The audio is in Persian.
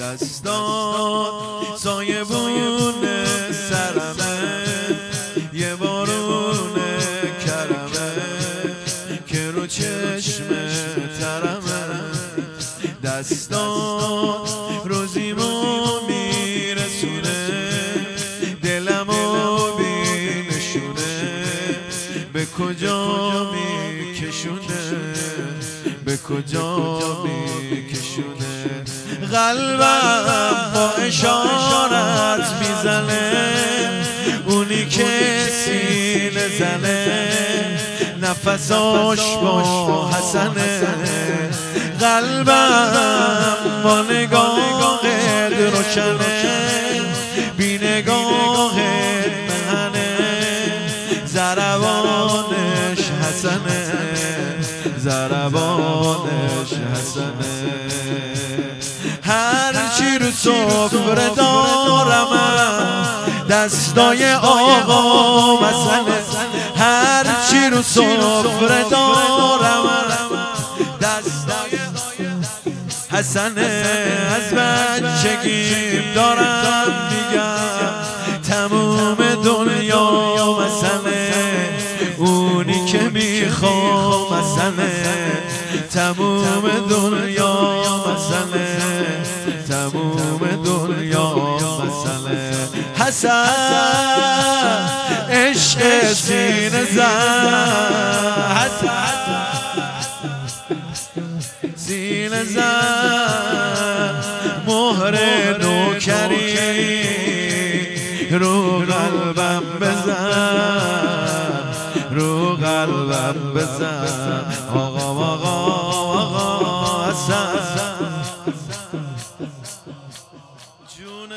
دستات سایبون سرمه، یه بارون کرمه که رو چشم ترمه. دستات روزیمو میرسونه، دلمو بینشونه، به کجا میکشونه، به کجا میکشونه. قلبم با اشارت میزنه، اونی که سینه زنه، نفساش با حسنه. قلبم با نگاهت روشنه، بی نگاهت مهنه، ضربانش حسنه، ضربانش حسنه. هرچی رو سفره دارم دستای آقا مسنه، هرچی رو سفره دارم دستای حسنه. از بچگیم دارم میگم تموم دنیا مسنه، اونی که میخوام مسنه، تموم دنیا مسنه، تموم دنیا مسنه. حسن عشق سینه زن، حسن سینه زن، مهر نوکری رو قلبم بزن، رو قلبم بزن. آقا حسن